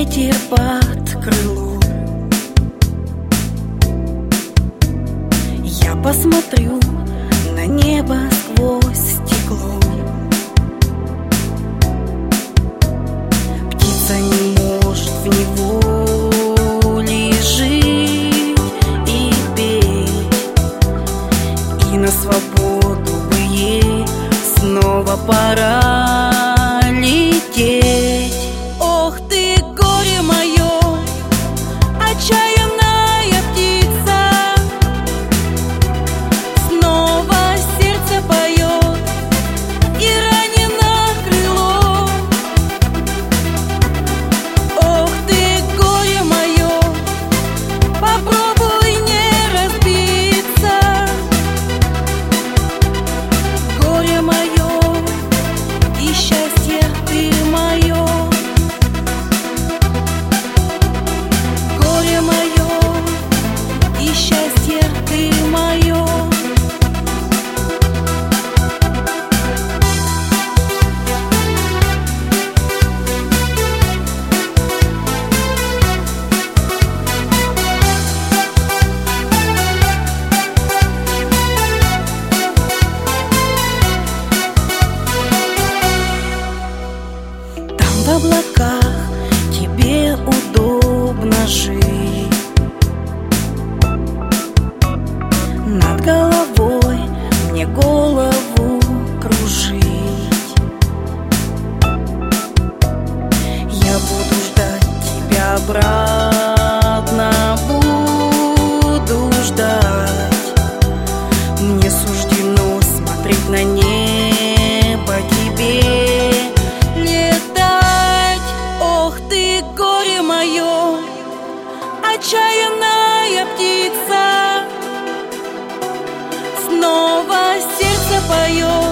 ветер под крыло. Я посмотрю на небо сквозь стекло. Птица не может в неволе жить и петь, и на свободу бы ей снова пора лететь. Ох ты, горе мое, отчаянная птица, снова сердце поет и ранено крыло. Ох ты, горе мое, попробуй не разбиться. Горе мое и счастье ты мое. Горе мое и счастье ты мое. Там в облаках тебе удобно жить, над головой мне голову кружить. Я буду ждать тебя обратно, буду ждать. Мне суждено смотреть на небо, тебе летать. Ох ты, горе мое, отчаянная птица, снова сердце поет